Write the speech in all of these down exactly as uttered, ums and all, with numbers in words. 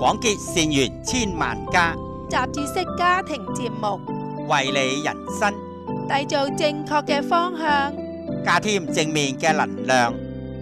廣結善緣千萬家， 雜誌式家庭節目， 為你人生締造正確嘅方向， 加添正面嘅能量。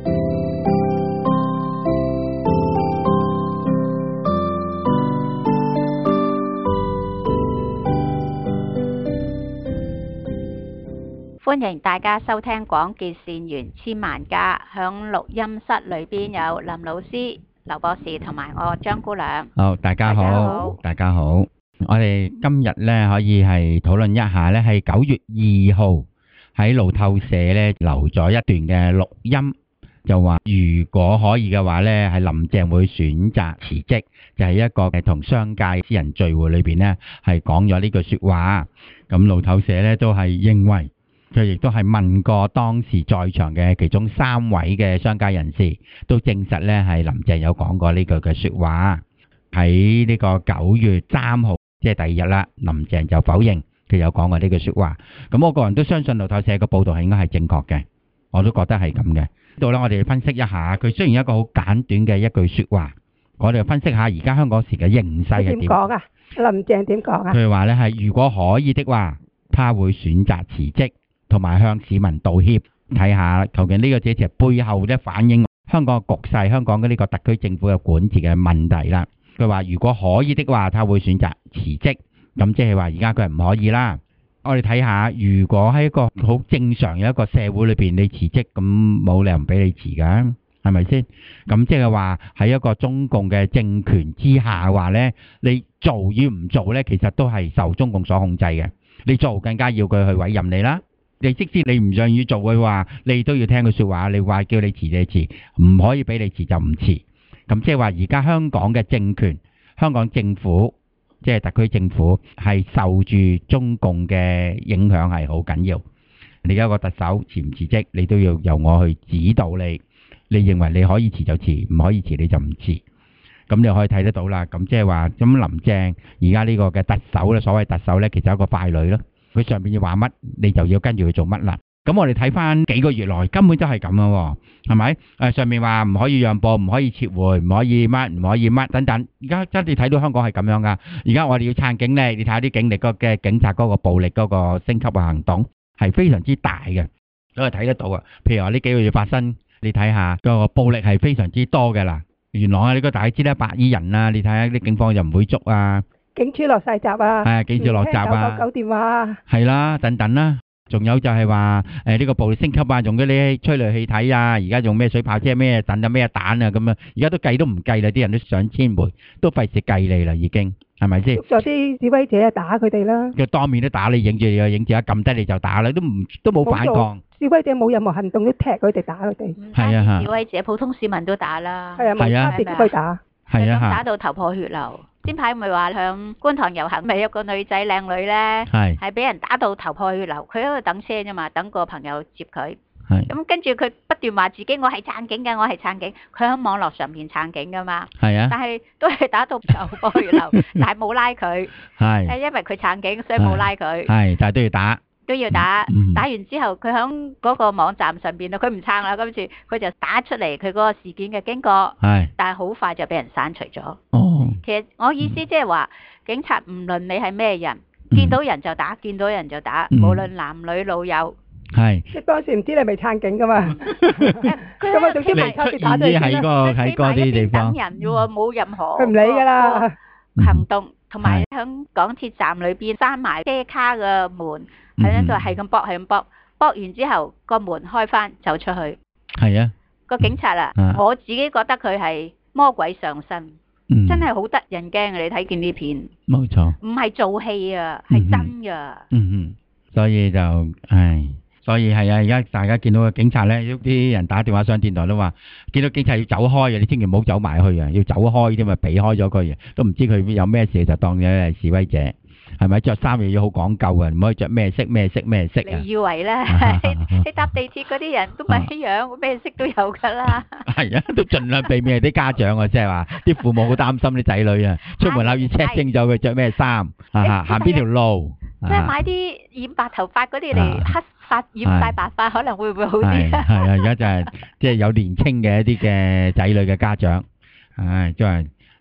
歡迎大家收聽廣結善緣千萬家，響錄音室裏邊有林老師、劉博士同埋我張姑娘。 好，大家好，大家好。我哋今日咧可以係討論一下咧，係九月二號喺路透社咧留咗一段嘅錄音，就話如果可以嘅話咧，係林鄭會選擇辭職，就係一個誒同商界私人聚會裏邊咧係講咗呢句說話。咁路透社咧都係認為。佢亦都係問過當時在場嘅其中三位嘅商界人士，都證實咧係林鄭有講過呢句嘅説話。喺呢個九月三號，即係第二日啦，林鄭就否認佢有講過呢句説話。咁我個人都相信路透社嘅報導係應該係正確嘅，我都覺得係咁嘅。呢度咧，我哋分析一下，佢雖然一個好簡短嘅一句説話，我哋分析下而家香港時嘅形勢係點。 點講啊？林鄭點講啊？ 佢話咧係如果可以的話，他會選擇辭職。同埋向市民道歉，睇下究竟呢個只係背後咧反映香港嘅局勢，香港嘅呢個特區政府嘅管治嘅問題啦。佢話如果可以的話，他會選擇辭職，咁即係話而家佢係唔可以啦。我哋睇下，如果喺一個好正常嘅一個社會裏邊，你辭職咁冇理由唔俾你辭㗎，係咪先？咁即係話喺一個中共嘅政權之下嘅話咧，你做與唔做咧，其實都係受中共所控制嘅。你做更加要佢去委任你啦。你即使你唔願意做嘅話，你都要聽佢說話。你話叫你辭你辭，唔可以俾你辭就唔辭。咁即係話而家香港嘅政權、香港政府，即係特區政府係受住中共嘅影響係好緊要。你而家個特首辭唔辭職，你都要由我去指導你。你認為你可以辭就辭，唔可以辭你就唔辭。咁你可以睇得到啦。咁即係話咁林鄭而家呢個嘅特首咧，所謂特首咧，其實係一個傀儡咯。佢上邊要話乜，你就要跟住佢做乜啦。咁我哋睇翻幾個月來，根本都係咁咯，係咪？誒，上面話唔可以讓步，唔可以撤回，唔可以乜，唔可以乜等等。而家真係睇到香港係咁樣噶。而家我哋要撐警力，你睇下啲警力嗰嘅警察嗰個暴力嗰個升級嘅行動係非常之大嘅，都係睇得到啊。譬如話呢幾個月發生，你睇下個暴力係非常之多嘅啦。元朗啊，呢個大家知啦，白衣人啊，你睇下啲警方就唔會捉啊。 警署落晒閘啊！ 係警署落閘啊！ 九九九電話係啦，等等啦，仲有就係話誒呢個暴力升級啊，用嗰啲催淚氣體啊，而家用咩水炮車咩等等咩彈啊咁啊，而家都計都唔計啦，啲人都上千枚，都費事計你啦，已經係咪先？ 捉咗啲示威者啊，打佢哋啦！ 佢當面都打你，影住你，影住一撳低你就打啦，都唔都冇反抗。 示威者冇任何行動都踢佢哋打佢哋。 係啊嚇！ 示威者普通市民都打啦。 係啊，冇差別都去打。 係啊嚇！ 打到頭破血流。前排咪話響觀塘遊行，咪有個女仔靚女咧，係係俾人打到頭破血流，佢喺度等車啫嘛，等個朋友接佢。係咁跟住佢不斷話自己我係撐警嘅，我係撐警，佢喺網絡上面撐警噶嘛。係啊，但係都係打到頭破血流，但係冇拉佢。係，係因為佢撐警，所以冇拉佢。係，但係都要打。都要打，打完之後佢喺嗰個網站上邊啊，佢唔撐啦，今次佢就打出嚟佢嗰個事件嘅經過，係，但係好快就俾人刪除咗。哦，其實我意思即係話，警察唔論你係咩人，見到人就打，見到人就打，無論男女老幼。係，即係當時唔知你係咪撐警噶嘛？咁啊，總之咪開始打咗喺個喺嗰啲地方等人嘅喎，冇任何佢唔理噶啦行動，同埋喺港鐵站裏邊閂埋車卡嘅門。係咧，就係咁搏，係咁搏，搏完之後個門開翻走出去。係啊，個警察啊，我自己覺得佢係魔鬼上身，真係好得人驚。你睇見呢片，冇錯，唔係做戲啊，係真噶。嗯嗯，所以就唉，所以係啊，而家大家見到個警察咧，啲人打電話上電台都話，見到警察要走開嘅，你千祈唔好走埋去啊，要走開啫嘛，避開咗佢，都唔知佢有咩事就當咗係示威者。係咪着衫又要好講究啊？唔可以着咩色咩色咩色啊？你以為咧？你搭地鐵嗰啲人都咪一樣，咩色都有噶啦。係啊，都盡量避免啲家長啊，即係話啲父母好擔心啲仔女啊，出門口要 check 清楚佢着咩衫，行行邊條路。即係買啲染白頭髮嗰啲嚟黑髮染晒白髮，可能會唔會好啲？係啊，而家就係即係有年青嘅一啲嘅仔女嘅家長，唉，即係。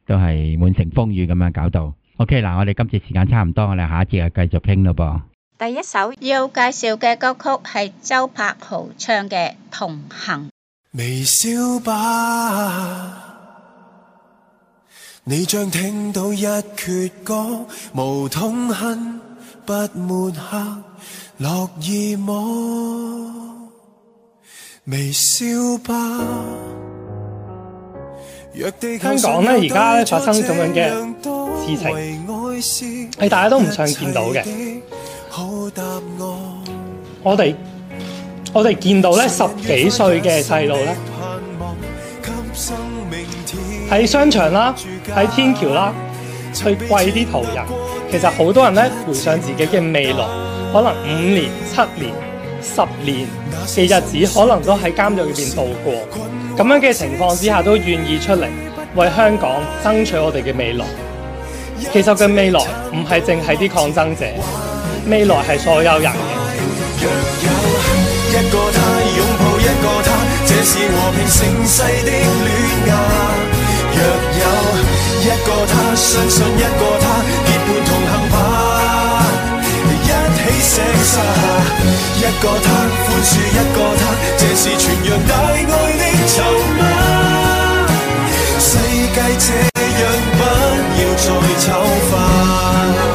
都係滿城風雨咁樣搞到。OK 嗱，我哋今次時間差唔多，我哋下一節就繼續傾咯噃。 第一首要介紹嘅歌曲係周柏豪唱嘅《同行》。 微笑吧，你將聽到一闕歌，無痛恨不抹黑，樂意麼？微笑吧。 香港呢，而家咧發生咁樣嘅事情，係大家都唔想見到嘅。我哋我哋見到咧十幾歲嘅細路咧，喺商場啦，喺天橋啦，去跪啲途人。其實好多人咧回想自己嘅未來，可能五年、七年、十年嘅日子，可能都喺監獄裏邊度過。咁樣嘅情況之下，都願意出嚟為香港爭取我哋嘅未來。其實嘅未來唔係淨係啲抗爭者，未來係所有人嘅。 若有一個他擁抱一個他，這是和平盛世的戀愛。若有一個他相信一個他，結伴同行吧，一起寫下一個他寬恕一個他，這是傳揚大愛的籌碼。世界這樣不要再醜化。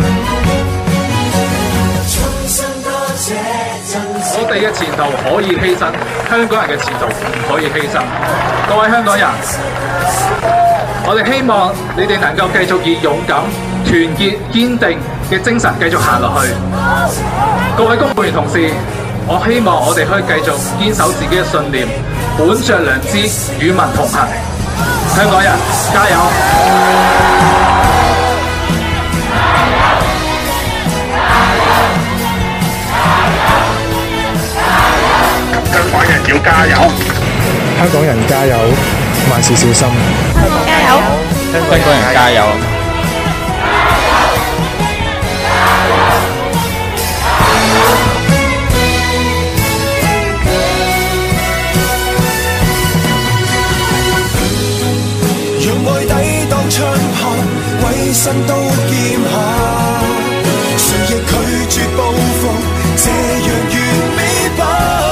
我哋嘅前途可以犧牲，香港人嘅前途唔可以犧牲。各位香港人，我哋希望你哋能夠繼續以勇敢、團結、堅定嘅精神繼續行落去。各位公務員同事，我希望我哋可以繼續堅守自己嘅信念，本着良知與民同行。香港人加油！ 香港人要加油！ 香港人加油！萬事小心！ 香港加油！ 香港人加油！ 讓愛抵擋槍炮，委身刀劍下，誰亦拒絕報復，這樣完美吧。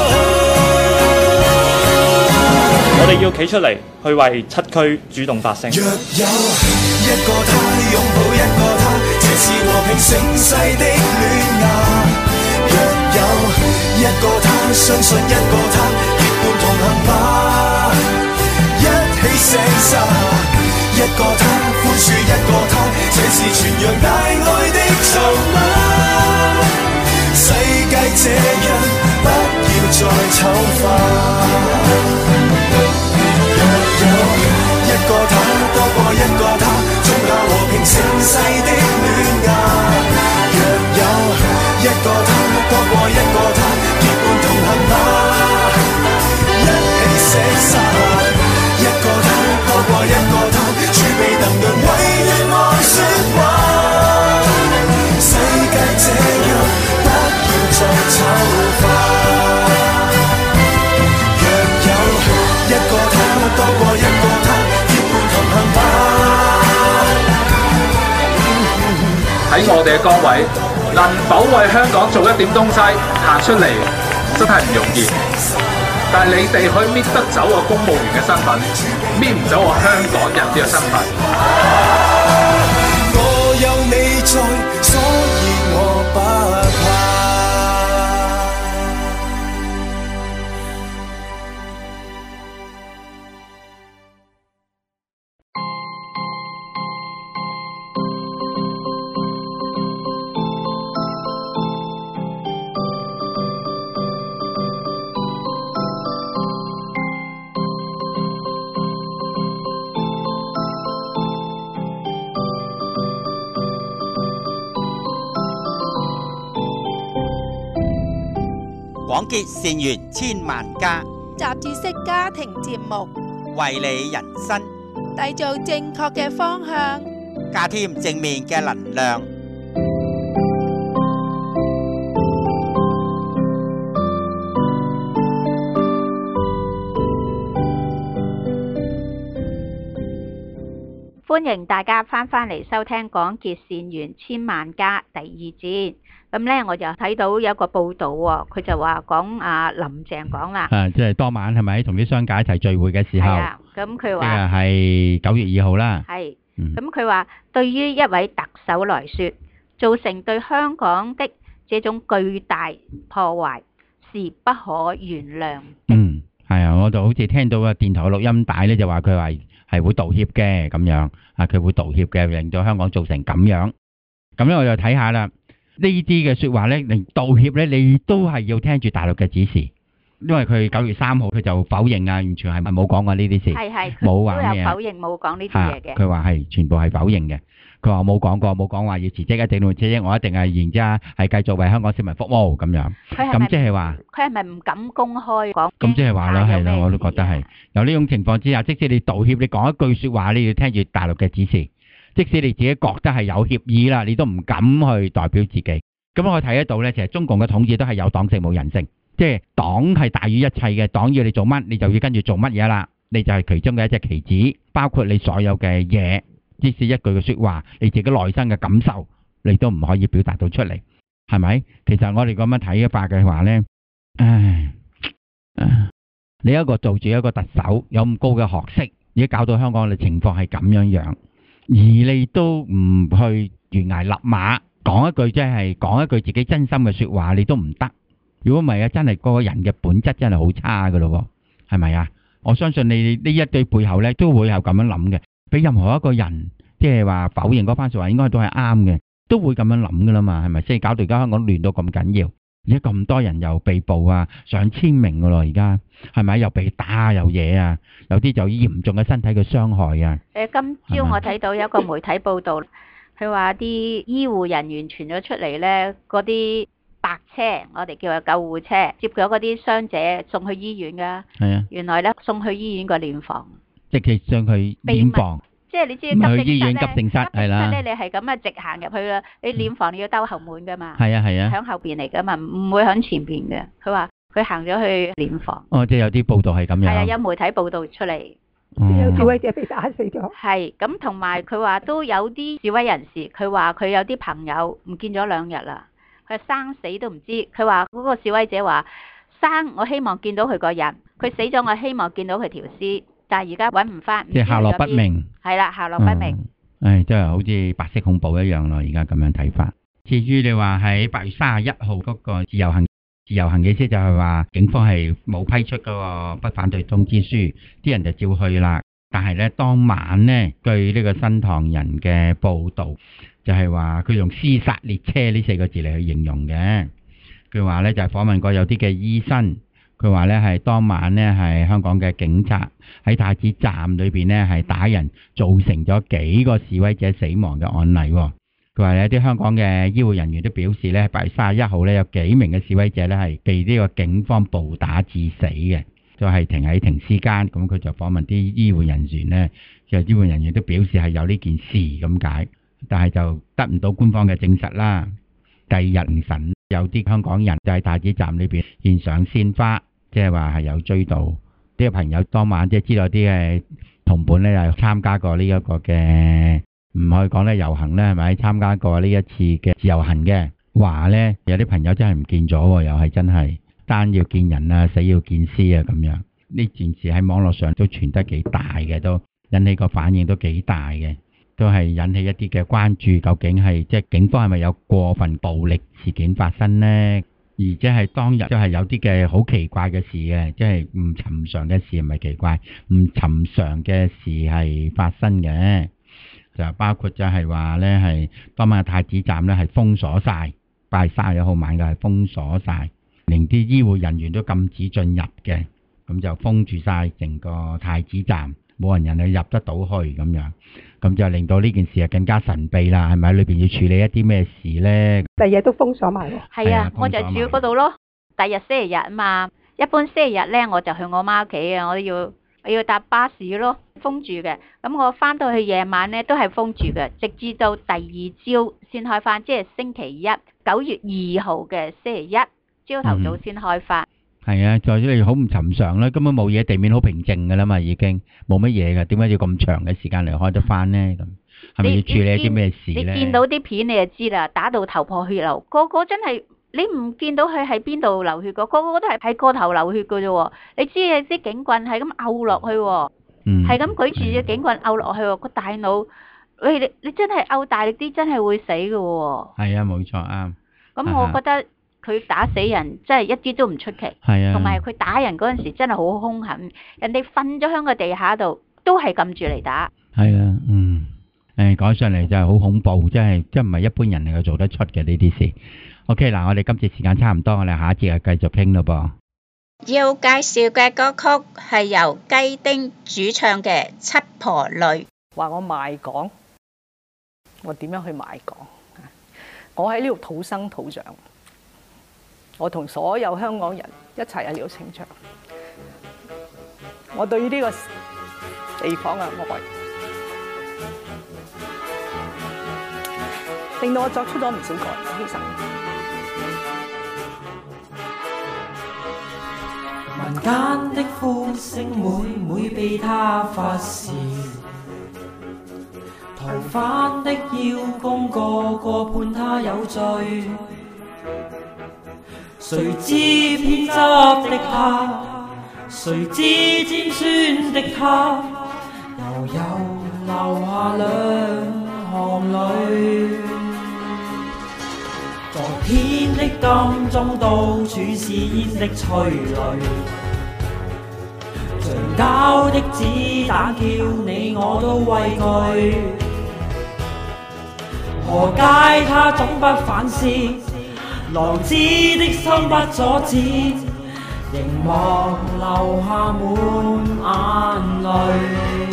我哋要企出嚟，去為七區主動發聲。 若有一個他擁抱一個他，這是和平盛世的戀愛。若有一個他相信一個他，結伴同行吧，一起寫下一個他寬恕一個他，這是傳揚大愛的籌碼。世界這樣不要再醜化。有一個他多過一個他，種下和平盛世的戀愛。若有一個他多過一個他，結伴同行吧，一起寫下一個他多過一個他，儲備能量為戀愛說話。世界這樣不要再醜化。一個他多過一個他，結伴同行吧。 喺我哋嘅崗位，能否為香港做一點東西，行出嚟真係唔容易。但係你哋可以搣得走我公務員嘅身份，搣唔走我香港人呢個身份。 我有你在，所以我不怕。 廣結善緣千萬家， 雜誌式家庭節目， 為你人生締造正確嘅方向， 加添正面嘅能量。 歡迎大家翻返嚟收聽廣結善緣千萬家第二節。咁咧我就睇到有個報道喎，佢就話講阿林鄭講啦， 啊，即係當晚係咪同啲商家一齊聚會嘅時候？ 係啊，咁佢話呢個係九月二號啦。 係，咁佢話對於一位特首來說，造成對香港的這種巨大破壞是不可原諒。 嗯，係啊，我就好似聽到個電台錄音帶咧，就話佢話係會道歉嘅咁樣，啊，佢會道歉嘅，令到香港造成咁樣。咁咧我就睇下啦。呢啲嘅説話咧，令道歉咧，你都係要聽住大陸嘅指示，因為佢九月三號佢就否認啊，完全係冇講過呢啲事， 係係冇話咩否認冇講呢啲嘢嘅。 佢話係全部係否認嘅，佢話冇講過，冇講話要辭職，一定要辭職，我一定係然之後係繼續為香港市民服務咁樣。咁即係話， 佢係咪唔敢公開講？ 咁即係話啦，係啦，我都覺得係有呢種情況之下，即使你道歉，你講一句説話，你要聽住大陸嘅指示。即使你自己覺得係有協議啦，你都唔敢去代表自己。咁我睇得到咧，其實中共嘅統治都係有黨性冇人性，即係黨係大於一切嘅，黨要你做乜，你就要跟住做乜嘢啦。你就係其中嘅一隻棋子，包括你所有嘅嘢，即使一句嘅説話，你自己內心嘅感受，你都唔可以表達到出嚟，係咪？其實我哋咁樣睇法嘅話咧，唉，唉，你一個做住一個特首，有咁高嘅學識，而家搞到香港嘅情況係咁樣樣，而你都唔去懸崖勒馬。講一句即係講一句自己真心嘅説話，你都唔得。如果唔係啊，真係嗰個人嘅本質真係好差噶咯，係咪啊？我相信你呢一對背後咧都會有咁樣諗嘅。俾任何一個人即係話否認嗰番説話，應該都係啱嘅，都會咁樣諗噶啦嘛，係咪？即係搞到而家香港亂到咁緊要，而家咁多人又被捕啊，上千名噶咯，而家係咪？又被打又嘢啊，有啲就嚴重嘅身體嘅傷害啊。 誒，今朝我睇到有一個媒體報道。佢話啲醫護人員傳咗出嚟咧，嗰啲白車，我哋叫做救護車，接咗嗰啲傷者送去醫院噶。係啊，原來咧送去醫院個殮房， 即係上去殮房。 即係你知急症室咧， 去醫院急症室係啦。 急症室咧，你係咁啊，直行入去啦。你殮房你要兜後門噶嘛。 係啊係啊。 響後邊嚟噶嘛，唔會響前邊嘅。佢話佢行咗去殮房。 哦，即係有啲報道係咁樣。 係啊，有媒體報道出嚟。 有示威者被打死咗。 係咁，同埋佢話都有啲示威人士，佢話佢有啲朋友唔見咗兩日啦，佢生死都唔知。佢話嗰個示威者話生，我希望見到佢個人，佢死咗，我希望見到佢條屍，但係而家揾唔翻， 即係下落不明。 係啦，下落不明。 唉，真係好似白色恐怖一樣咯，而家咁樣睇法。至於你話喺八月三十一號嗰個自由行。自由行嘅意思就係話警方係冇批出嗰個不反對通知書，啲人就照去啦。但係咧當晚咧，據呢個新唐人嘅報導，就係話佢用屍殺列車呢四個字嚟去形容嘅。佢話咧就係訪問過有啲嘅醫生，佢話咧係當晚咧係香港嘅警察喺太子站裏邊咧係打人，造成咗幾個示威者死亡嘅案例喎。佢話有啲香港嘅醫護人員都表示咧，八月三十一號咧有幾名嘅示威者咧係被呢個警方暴打致死嘅，就係停喺停屍間。咁佢就訪問啲醫護人員咧，就醫護人員都表示係有呢件事咁解，但係就得唔到官方嘅證實啦。第二日凌晨有啲香港人就喺太子站裏邊獻上鮮花，即係話係有追悼呢個朋友當晚即係知道啲嘅同伴咧係參加過呢一個嘅。唔可以講咧遊行咧係咪參加過呢一次嘅自由行嘅話咧，有啲朋友真係唔見咗，又係真係生要見人啊，死要見屍啊咁樣。呢件事喺網絡上都傳得幾大嘅，都引起個反應都幾大嘅，都係引起一啲嘅關注。究竟係即係警方係咪有過分暴力事件發生呢？而即係當日都係有啲嘅好奇怪嘅事嘅，即係唔尋常嘅事，唔係奇怪，唔尋常嘅事係發生嘅。就包括就係話咧，係當晚太子站咧係封鎖晒，八月三十一號晚嘅係封鎖晒，連啲醫護人員都禁止進入嘅，咁就封住晒成個太子站，冇人人去入得到去咁樣，咁就令到呢件事啊更加神秘啦，係咪？裏邊要處理一啲咩事咧？ 第二日都封鎖埋喎。 係啊，我就住嗰度咯。第二日星期日啊嘛，一般星期日咧我就去我媽屋企啊，我要我要搭巴士咯。封住嘅，咁我翻到去夜晚咧都係封住嘅，直至到第二朝先開翻，即係星期一九月二號嘅星期一朝頭早先開翻。 係啊，再者你好唔尋常啦，根本冇嘢，地面好平靜噶啦嘛，已經冇乜嘢㗎，點解要咁長嘅時間嚟開得翻呢？咁係咪要處理啲咩事咧？ 你見到啲片你就知啦，打到頭破血流，個個真係你唔見到佢喺邊度流血個，個個都係喺個頭流血㗎啫喎。你知啊，啲警棍係咁拗落去喎，係咁舉住隻警棍拗落去喎，個大腦，你你你真係拗大力啲，真係會死㗎喎。 係啊，冇錯啱。 咁我覺得佢打死人真係一啲都唔出奇， 係啊， 同埋佢打人嗰陣時真係好兇狠，人哋瞓咗喺個地下度都係撳住嚟打。 係啊，嗯，誒講上嚟就係好恐怖，真係真唔係一般人能夠做得出嘅呢啲事。OK， 嗱，我哋今次時間差唔多，我哋下一節就繼續傾咯噃。 要介紹嘅歌曲係由雞丁主唱嘅《七婆淚》。 話我賣港，我點樣去賣港？我喺呢度土生土長，我同所有香港人一齊喺呢度成長。我對於呢個地方嘅愛，令到我作出咗唔少個人犧牲。 民間的呼聲每每被他發洩，逃犯的邀功個個判他有罪，誰知偏執的他，誰知尖酸的他，又有流下兩行淚。在天的金鐘到處是煙的催淚，橡膠的子彈叫你我都畏懼。何解他總不反思？狼子的心不阻止，凝望流下滿眼淚。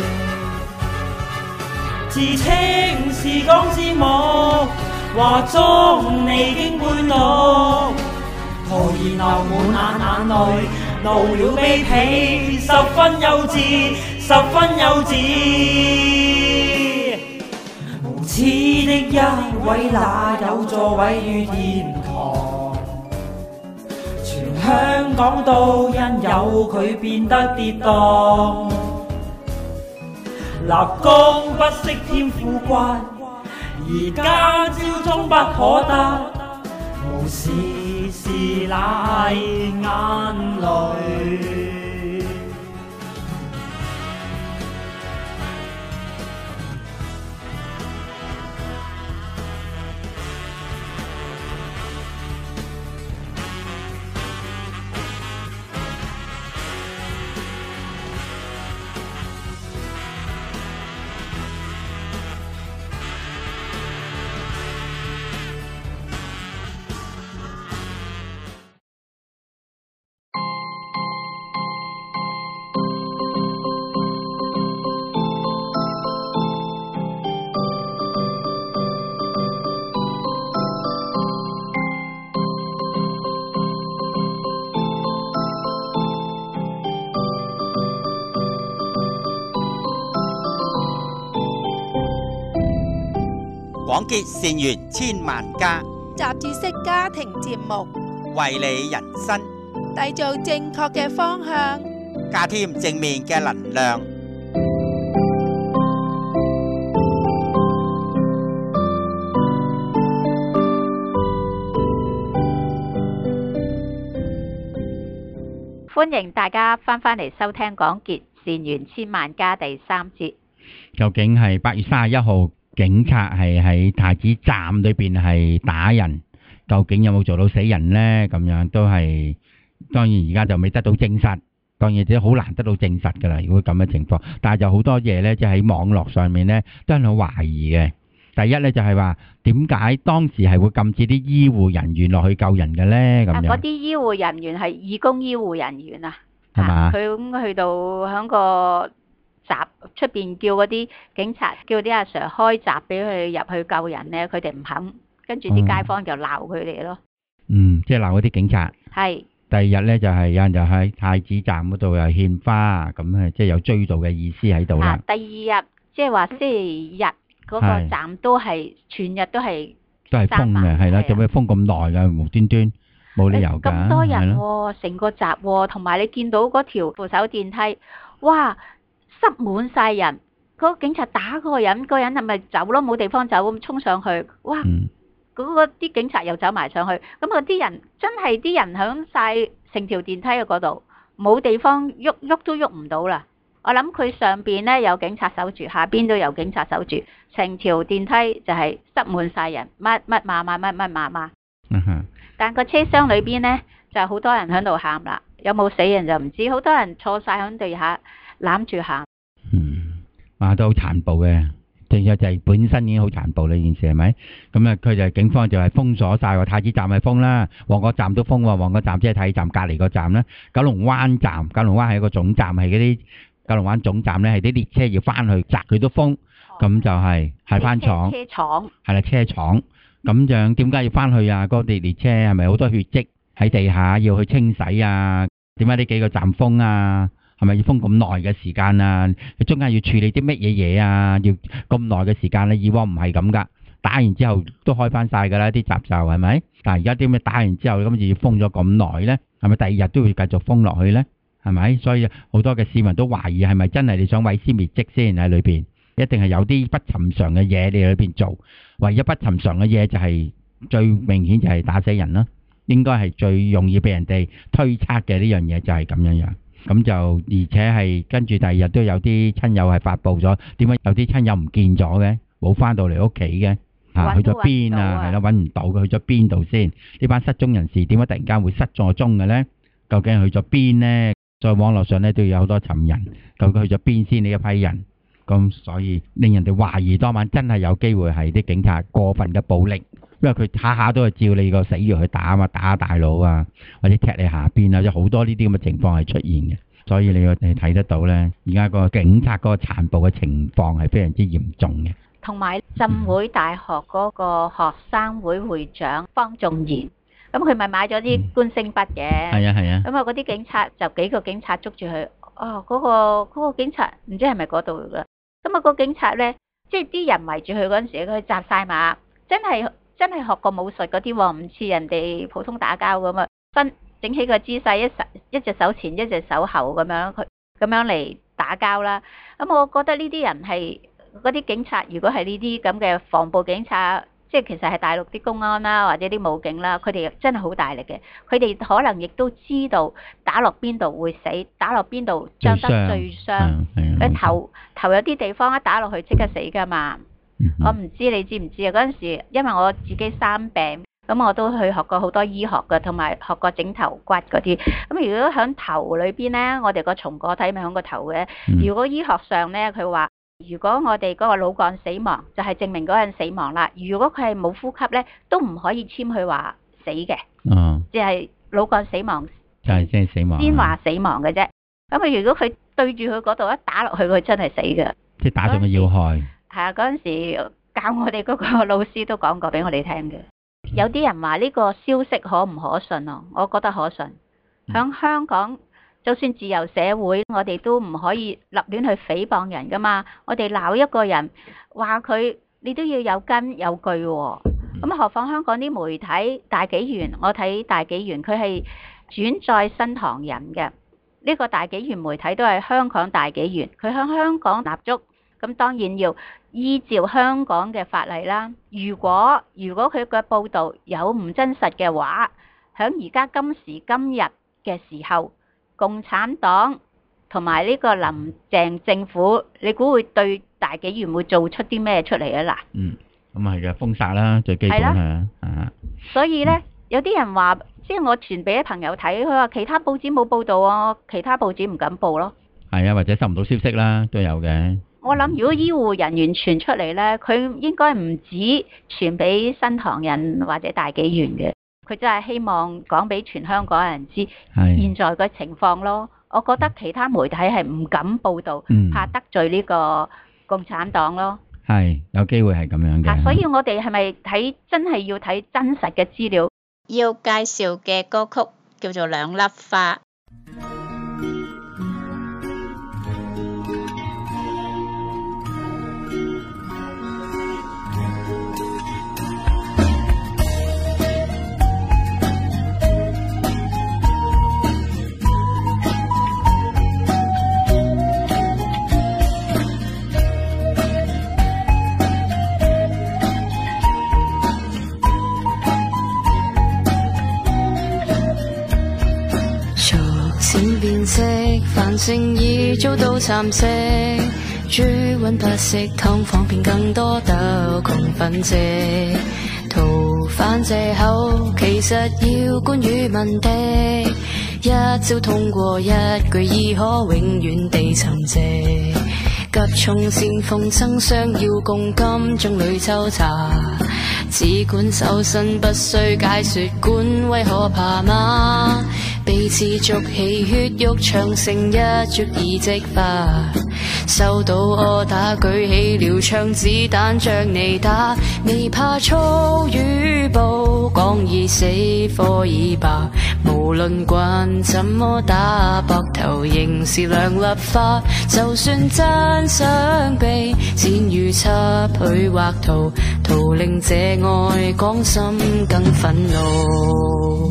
自稱是港之母，話中離經背怒，徒然流滿眼眼淚，怒了卑鄙，十分幼稚，十分幼稚。無恥的一位，哪有座位於天堂？全香港都因有佢變得跌宕。立功不識添富貴，而家朝中不可得，無事事乃眼淚。 廣結善緣千萬家， 雜誌式家庭節目， 為你人生締造正確嘅方向， 加添正面嘅能量。 歡迎大家翻返嚟收聽廣結善緣千萬家第三節。 究竟係八月三十一號？警察係喺太子站裏邊係打人，究竟有冇做到死人呢？咁樣都係當然而家就未得到證實，當然都好難得到證實㗎啦。如果咁嘅情況，但係就好多嘢呢，即係喺網絡上面呢，都係好懷疑嘅。第一呢，就係話點解當時係會禁止啲醫護人員落去救人嘅呢？咁樣嗰啲醫護人員係義工醫護人員啊， 係嘛？ 佢咁去到響個閘出邊叫嗰啲警察，叫啲阿 Sir 開閘俾佢入去救人咧，佢哋唔肯，跟住啲街坊就鬧佢哋咯。 嗯，即係鬧嗰啲警察。 係。 第二日咧就係有人就喺太子站嗰度又獻花，咁係即係有追悼嘅意思喺度啦。 第二日即係話星期日嗰個站都係全日都係都係封嘅，係啦，做咩封咁耐㗎？無端端冇理由㗎， 咁多人係喎，成個閘喎，同埋你見到嗰條扶手電梯，哇，塞滿晒人，嗰個警察打嗰個人，嗰個人係咪走咯？冇地方走咁衝上去，哇！嗰個啲警察又走埋上去，咁嗰啲人真係啲人響晒成條電梯嘅嗰度，冇地方喐喐都喐唔到啦。我諗佢上邊咧有警察守住，下邊都有警察守住，成條電梯就係塞滿晒人，乜乜麻麻乜乜麻麻。 嗯哼。 但個車廂裏邊咧就好多人喺度喊啦，有冇死人就唔知，好多人坐晒喺地下攬住喊。 嗯，話都好殘暴嘅。仲有就係本身已經好殘暴呢件事係咪？咁啊，佢就警方就係封鎖晒喎，太子站係封啦，旺角站都封喎，旺角站即係太子站隔離個站啦。九龍灣站，九龍灣係一個總站，係嗰啲九龍灣總站咧，係啲列車要翻去閘佢都封，咁就係係翻廠， 車廠係啦，車廠咁樣點解要翻去啊？嗰啲列車係咪好多血跡喺地下要去清洗啊？點解呢幾個站封啊？係咪要封咁耐嘅時間啊？佢中間要處理啲乜嘢嘢啊？要咁耐嘅時間咧？以往唔係咁噶，打完之後都開翻晒噶啦，啲閘就係咪？但係而家啲咩打完之後咁就要封咗咁耐咧？係咪第二日都會繼續封落去咧？係咪？所以好多嘅市民都懷疑係咪真係你想毀屍滅跡先喺裏邊？一定係有啲不尋常嘅嘢你喺裏邊做。唯一不尋常嘅嘢就係最明顯就係打死人啦。應該係最容易俾人哋推測嘅呢樣嘢就係咁樣樣。咁就而且係跟住第二日都有啲親友係發布咗，點解有啲親友唔見咗嘅，冇翻到嚟屋企嘅，嚇去咗邊啊？係啦，揾唔到嘅，去咗邊度先？呢班失蹤人士點解突然間會失咗蹤嘅咧？究竟去咗邊咧？在網絡上咧都有好多尋人，究竟去咗邊先呢一批人？咁所以令人哋懷疑當晚真係有機會係啲警察過分嘅暴力。因為佢下下都係照你個死穴去打啊嘛，打大佬啊，或者踢你下邊啊，有好多呢啲咁嘅情況係出現嘅，所以你要你睇得到咧，而家個警察嗰個殘暴嘅情況係非常之嚴重嘅。 同埋浸會大學嗰個學生會會長方仲賢，咁佢咪買咗啲觀星筆嘅， 係啊係啊， 咁啊嗰啲警察就幾個警察捉住佢，哦嗰個嗰個警察唔知係咪嗰度噶，咁啊個警察咧，即係啲人圍住佢嗰陣時，佢紮晒馬，真係。真係學過武術嗰啲喎，唔似人哋普通打交咁啊！分整起個姿勢，一手一隻手前，一隻手後咁樣，佢咁樣嚟打交啦。咁我覺得呢啲人係嗰啲警察，如果係呢啲咁嘅防暴警察，即係其實係大陸啲公安啦，或者啲武警啦，佢哋真係好大力嘅。佢哋可能亦都知道打落邊度會死，打落邊度傷得最傷。佢頭頭有啲地方一打落去即刻死㗎嘛。我唔知你知唔知啊？嗰陣時，因為我自己生病，咁我都去學過好多醫學嘅，同埋學過整頭骨嗰啲。咁如果喺頭裏邊咧，我哋個松果體咪喺個頭嘅。如果醫學上咧，佢話如果我哋嗰個腦幹死亡，就係證明嗰人死亡啦。如果佢係冇呼吸咧，都唔可以簽佢話死嘅。哦，即係腦幹死亡， 就係即係死亡， 先話死亡嘅啫。咁啊，如果佢對住佢嗰度一打落去，佢真係死嘅。 即係打中個要害。 係啊，嗰陣時教我哋嗰個老師都講過俾我哋聽嘅。有啲人話呢個消息可唔可信啊？我覺得可信。響香港，就算自由社會，我哋都唔可以立亂去誹謗人噶嘛。我哋鬧一個人，話佢，你都要有根有據喎。咁何況香港啲媒體大紀元，我睇大紀元，佢係轉載新唐人嘅。呢個大紀元媒體都係香港大紀元，佢響香港立足。咁當然要依照香港嘅法例啦。如果如果佢嘅報導有唔真實嘅話，喺而家今時今日嘅時候，共產黨同埋呢個林鄭政府，你估會對大紀元會做出啲咩出嚟啊？嗱，嗯， 咁係嘅，封殺啦，最基本係啊。 所以咧，有啲人話，即係我傳俾啲朋友睇，佢話其他報紙冇報導啊，其他報紙唔敢報咯。係啊，或者收唔到消息啦，都有嘅。 我諗如果醫護人員傳出嚟咧，佢應該唔止傳俾新唐人或者大紀元嘅，佢真係希望講俾全香港人知現在嘅情況咯。我覺得其他媒體係唔敢報導，嗯、怕得罪呢個共產黨咯。 係有機會係咁樣嘅。 所以我哋係咪睇真係要睇真實嘅資料？ 要介紹嘅歌曲叫做《兩粒花》。 色，繁盛已遭到蠶食，豬瘟不息，劏房變更多，鬥窮奮戰，逃犯藉口，其實要官與民的，一朝通過一句已可永遠地沉寂，急衝先鋒爭相要共金鐘裏抽查，只管搜身不需解說，官威可怕嗎？彼此築起血肉長城，一觸已即發，收到柯打舉起了槍，子彈將你打，未怕粗與暴，講已死火已罷，無論棍怎麼打，膊頭仍是亮立法，就算真想被剪與輯去畫圖，圖令這愛港心更憤怒，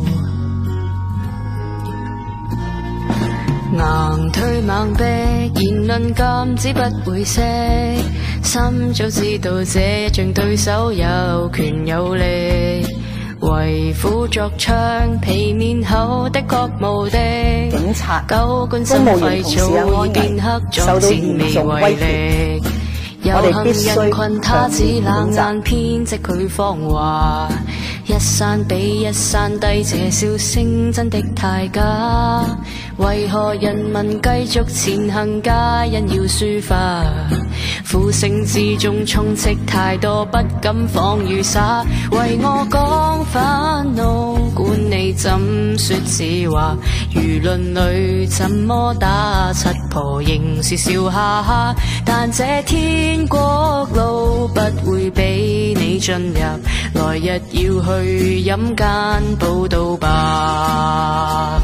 硬推猛逼，言論禁止不會息，心早知道這一仗對手有權有力，為虎作倀，皮面厚的確無敵，警察、九官心肺早已變黑，作戰未為力，有幸人群他只冷眼偏激佢芳華，一山比一山低，這笑聲真的太假，為何人民繼續前行，皆因要抒發，呼聲之中充斥太多不敢放與灑，為我講憤怒，管你怎說自話，輿論裏怎麼打七婆仍是笑哈哈，但這天國路不會俾你進入，來日要去陰間報到吧。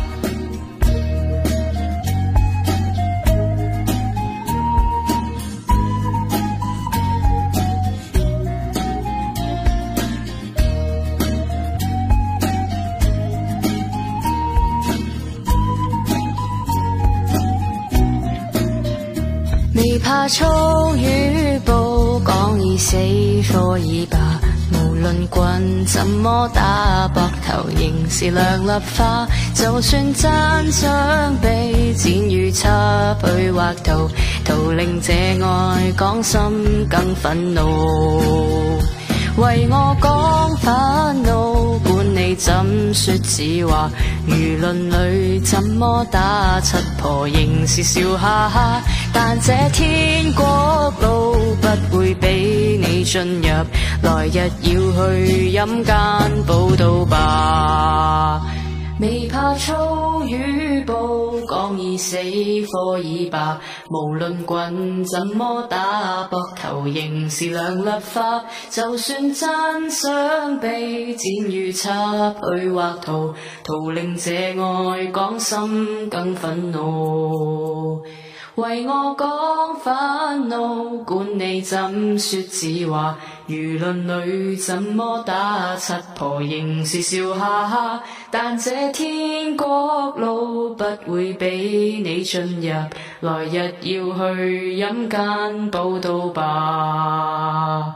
未怕粗與暴，講已死火已罷，無論棍怎麼打，膊頭仍是亮立花，就算真想被剪與輯去畫圖，圖令這愛港心更憤怒，為我講憤怒，管你怎說自話，輿論裏怎麼打七婆仍是笑哈哈，但這天國路不會俾你進入，來日要去陰間報到吧。未怕粗與暴，講已死火已罷，無論棍怎麼打，膊頭仍是亮立花，就算真想被剪與輯去畫圖，圖令這愛港心更憤怒，為我講憤怒，管你怎說自話，輿論裏怎麼打七婆仍是笑哈哈，但這天國路不會俾你進入，來日要去陰間報到吧。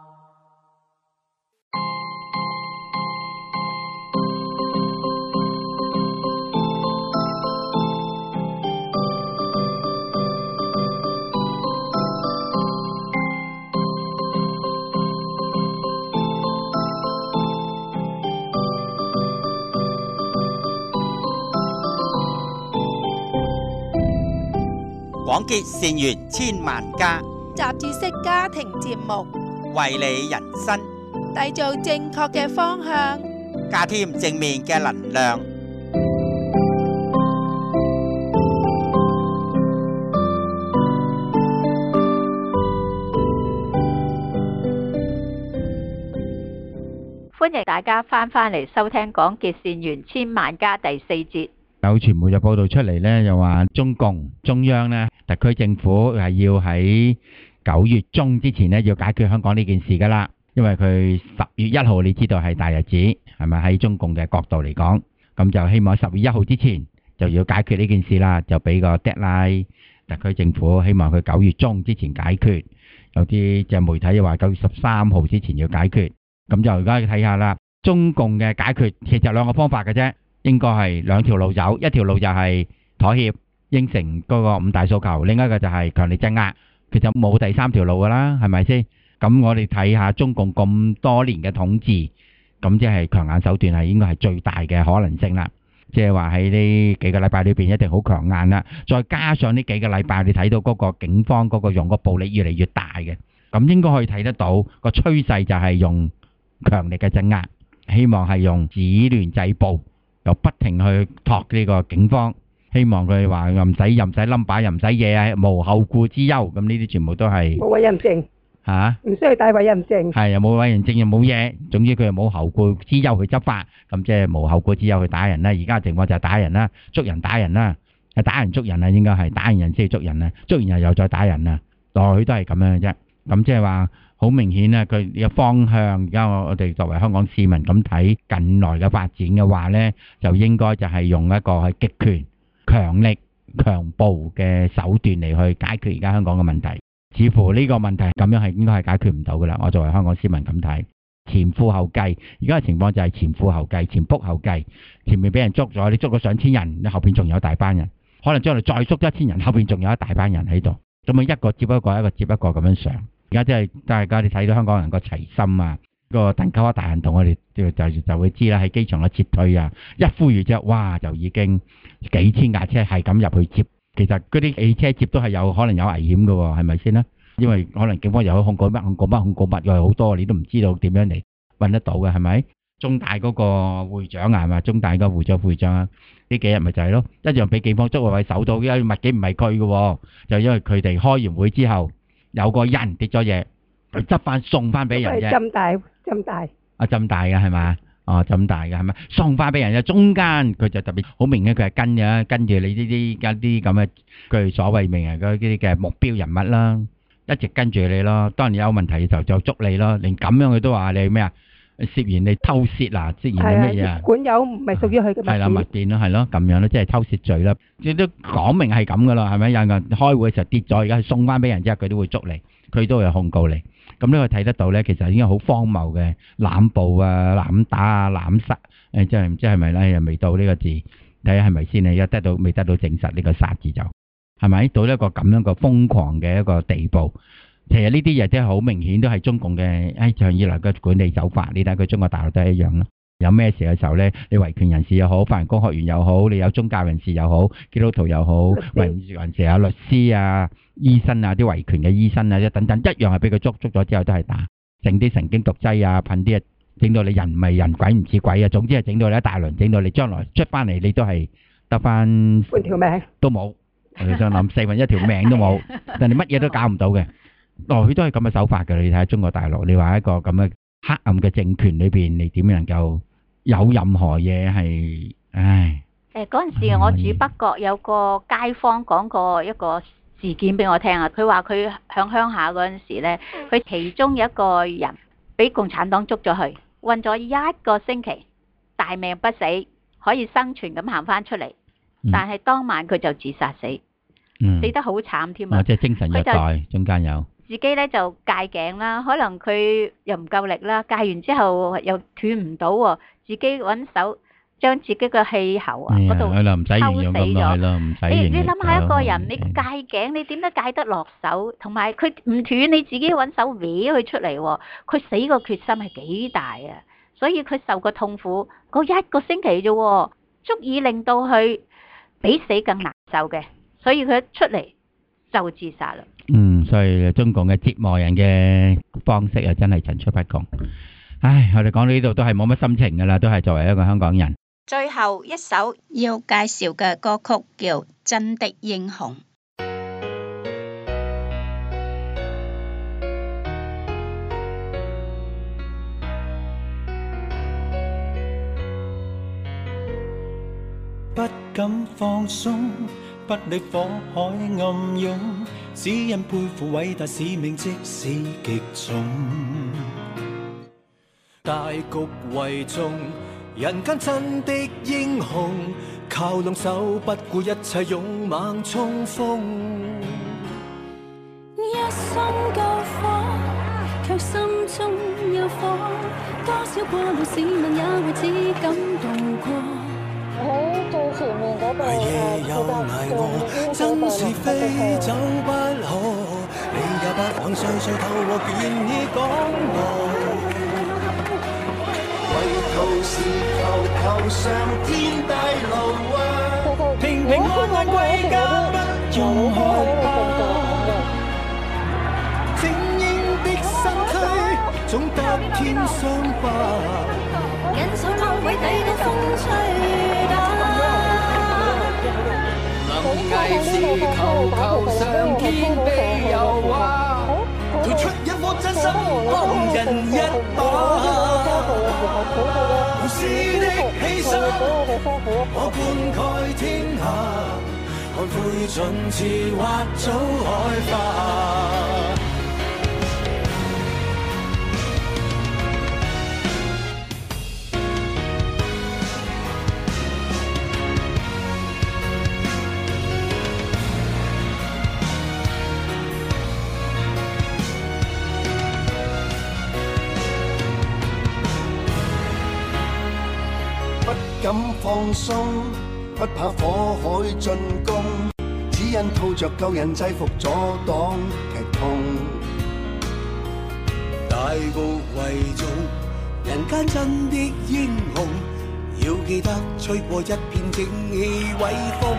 廣結善緣千萬家， 雜誌式家庭節目， 為你人生締造正確嘅方向， 加添正面嘅能量。 歡迎大家翻返嚟收聽廣結善緣千萬家第四節。 有傳媒就報道出嚟呢，又話中共中央呢，特區政府係要喺九月中之前呢，要解決香港呢件事噶啦。因為佢十月一號你知道係大日子，係咪喺中共嘅角度嚟講，咁就希望十月一號之前就要解決呢件事啦，就俾個 deadline 特區政府，希望佢九月中之前解決。有啲就媒體又話九月十三號之前要解決。咁就而家睇下啦，中共嘅解決其實兩個方法嘅啫。應該係兩條路走，一條路就係妥協，應承嗰個五大訴求，另一個就係強力鎮壓，其實冇第三條路噶啦，係咪先？咁我哋睇下中共咁多年嘅統治，咁即係強硬手段係應該係最大嘅可能性啦。即係話喺呢幾個禮拜裏邊一定好強硬啦，再加上呢幾個禮拜你睇到嗰個警方嗰個用個暴力越嚟越大嘅，咁應該可以睇得到個趨勢就係用強力嘅鎮壓，希望係用止亂制暴，又不停去托呢個警方，希望佢話又唔使又唔使冧把又唔使嘢啊，無後顧之憂，咁呢啲全部都係冇委任證嚇， 唔需要帶委任證， 係又冇委任證又冇嘢，總之佢又冇後顧之憂去執法，咁即係無後顧之憂去打人啦。而家嘅情況就係打人啦，捉人打人啦，係打人捉人啊，應該係打完人先去捉人啊，捉完人又再打人啊，來去都係咁樣嘅啫。咁即係話好明顯啊，佢嘅方向而家我我哋作為香港市民咁睇近來嘅發展嘅話咧，就應該就係用一個係極權、強力、強暴嘅手段嚟去解決而家香港嘅問題。似乎呢個問題咁樣係應該係解決唔到噶啦。我作為香港市民咁睇，前赴後繼，而家嘅情況就係前赴後繼，前仆後繼。前面俾人捉咗，你捉咗上千人，你後邊仲有大班人，可能將來再捉一千人，後邊仲有一大班人喺度，咁啊一個接一個，一個接一個咁樣上。而家即係大家你睇到香港人個齊心啊，個鄧九一大行動，我哋就就就會知啦。喺機場嘅撤退啊，一呼籲之後，哇就已經幾千架車係咁入去接。其實嗰啲汽車接都係有可能有危險嘅喎，係咪先啦？因為可能警方又去控告乜控告乜控告乜，又係好多，你都唔知道點樣嚟揾得到嘅，係咪？中大嗰個會長啊，係咪？中大個會長會長啊，呢幾日咪就係咯，一樣俾警方捉為首到，因為物件唔係佢嘅，就因為佢哋開完會之後有個人跌咗嘢，佢執翻送翻俾人啫。 浸大浸大啊，浸大嘅係咪？哦，咁大嘅係咪？送翻俾人嘅中間，佢就特別好明顯，佢係跟嘅，跟住你呢啲一啲咁嘅佢所謂名人嗰啲嘅目標人物啦，一直跟住你咯。當你有問題嘅時候就捉你咯，連咁樣佢都話你咩啊？涉嫌你偷竊嗱，涉嫌你乜嘢啊？ 管有唔係屬於佢嘅物件。係啦， 物件咯，係咯，咁樣咯，即係偷竊罪啦。你都講明係咁噶啦，係咪？有人開會嘅時候跌咗，而家送翻俾人之後，佢都會捉你，佢都會控告你。咁呢個睇得到咧，其實已經好荒謬嘅濫捕啊、濫打啊、濫殺，誒，即係唔知係咪咧？又未到呢個字，睇下係咪先？你而家得到未得到證實呢個殺字就係咪到一個咁樣個瘋狂嘅一個地步？其實呢啲嘢真係好明顯都係中共嘅誒長以來嘅管理手法。你睇佢中國大陸都係一樣咯。有咩事嘅時候咧，你維權人士又好，法人工學員又好，你有宗教人士又好，基督徒又好，維權人士啊、律師啊、醫生啊、啲維權嘅醫生啊，一等等一樣係俾佢捉捉咗之後都係打，整啲神經毒劑啊，噴啲啊，整到你人唔係人，鬼唔似鬼啊，總之係整到你一大輪，整到你將來出翻嚟你都係得翻半條命都冇。我哋想諗四分一條命都冇，但係乜嘢都搞唔到嘅。哦，佢都係咁嘅手法嘅。你睇下中國大陸，你話一個咁嘅黑暗嘅政權裏邊，你點能夠有任何嘢係？唉， 誒嗰陣時我住北角，有個街坊講過一個事件俾我聽啊。佢話佢響鄉下嗰陣時咧，佢其中有一個人俾共產黨捉咗去，韞咗一個星期，大命不死，可以生存咁行翻出嚟，但係當晚佢就自殺死， 嗯、 死得好慘添啊！ 即係精神虐待，中間有。自己咧就戒頸啦，可能佢又唔夠力啦，戒完之後又斷唔到喎，自己揾手將自己嘅氣喉啊嗰度抽死咗。你你諗下一個人，你戒頸你點解戒得落手？同埋佢唔斷，你自己揾手搲佢出嚟喎，佢死個決心係幾大啊！所以佢受個痛苦，嗰一個星期啫，足以令到佢比死更難受嘅，所以佢一出嚟就自殺啦。 嗯，所以中共嘅折磨人嘅方式啊，真係層出不窮。唉，我哋講到呢度都係冇乜心情噶啦，都係作為一個香港人。 最後一首要介紹嘅歌曲叫《真的英雄》。 不敢放鬆，不力火海暗湧，只因背負偉大使命，即使極重。大局為重，人間真的英雄，靠攏手不顧一切，勇猛衝鋒。 一心救火，卻心中有火，多少過路市民也為此感動過。 喺最前面嗰度誒，附近非走不可，你也不肯碎碎透和建議講我，為求是求求上天大路啊，平平安安歸家不用害怕，精英的身軀總得添傷疤， 人手踱位抵到風吹打。臨危時求求上天庇佑啊， 掏出一顆真心幫人一把，無私的犧牲我灌溉天下，看灰燼似挖早開花。 敢放鬆，不怕火海進攻，只因套着救人制服阻擋劇痛。大局為重，人間真的英雄，要記得吹過一片正氣威風。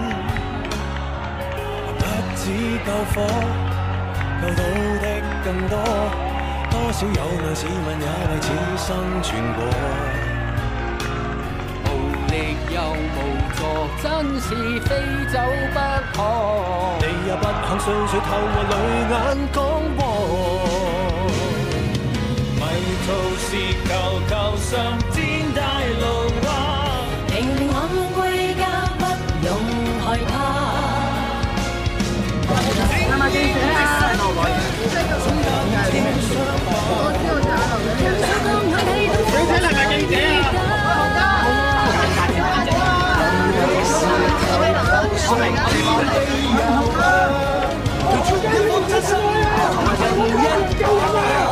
不止救火，救到的更多，多少有難市民也為此生存過。 又無助，真是非走不可。 你也不肯碎碎透和淚眼講和，迷途時求求上天大路啊， 平平安安歸家不用害怕。媽媽記者啊！ 你睇係咪記者啊？我明我明我掏出一顆真心人一把，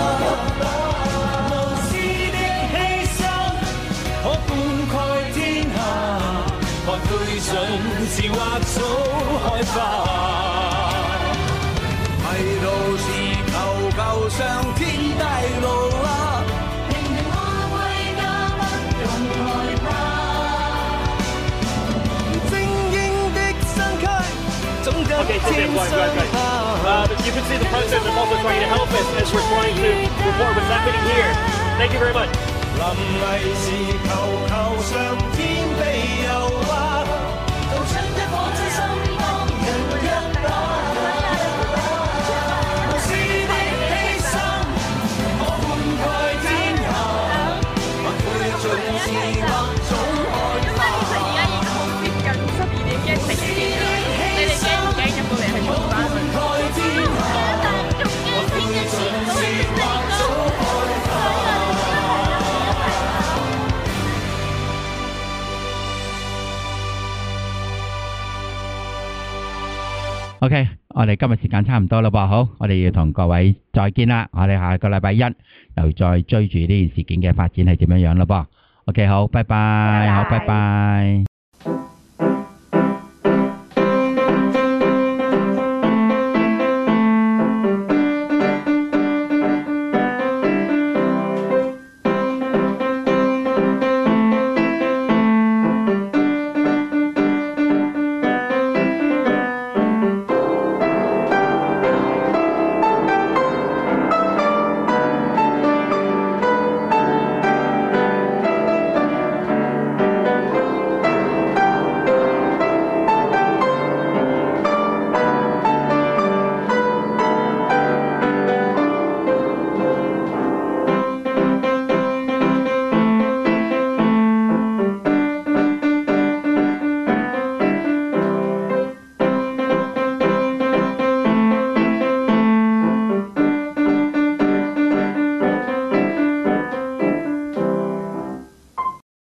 無私的犧牲可灌溉天下，看灰燼似挖早開花，迷途時求求上天大路啊， 平平安安歸家不用害怕。 Okay, sit there, right, right, right. Uh, you can see the president is also trying to help us as we're trying to report what's happening here. Thank you very much. 臨危時求求上天庇佑啊， 掏出一顆真心幫人一把， 無私的犧牲可灌溉天下，或會盡是或早開花。 而家已經好接近十二點一成嘅天啦，你哋驚唔驚入到嚟係重返去？ OK，我哋今日時間差唔多啦噃，好，我哋要同各位再見啦，我哋下個禮拜一又再追住呢件事件嘅發展係點樣樣啦噃。OK，好，拜拜，好，拜拜。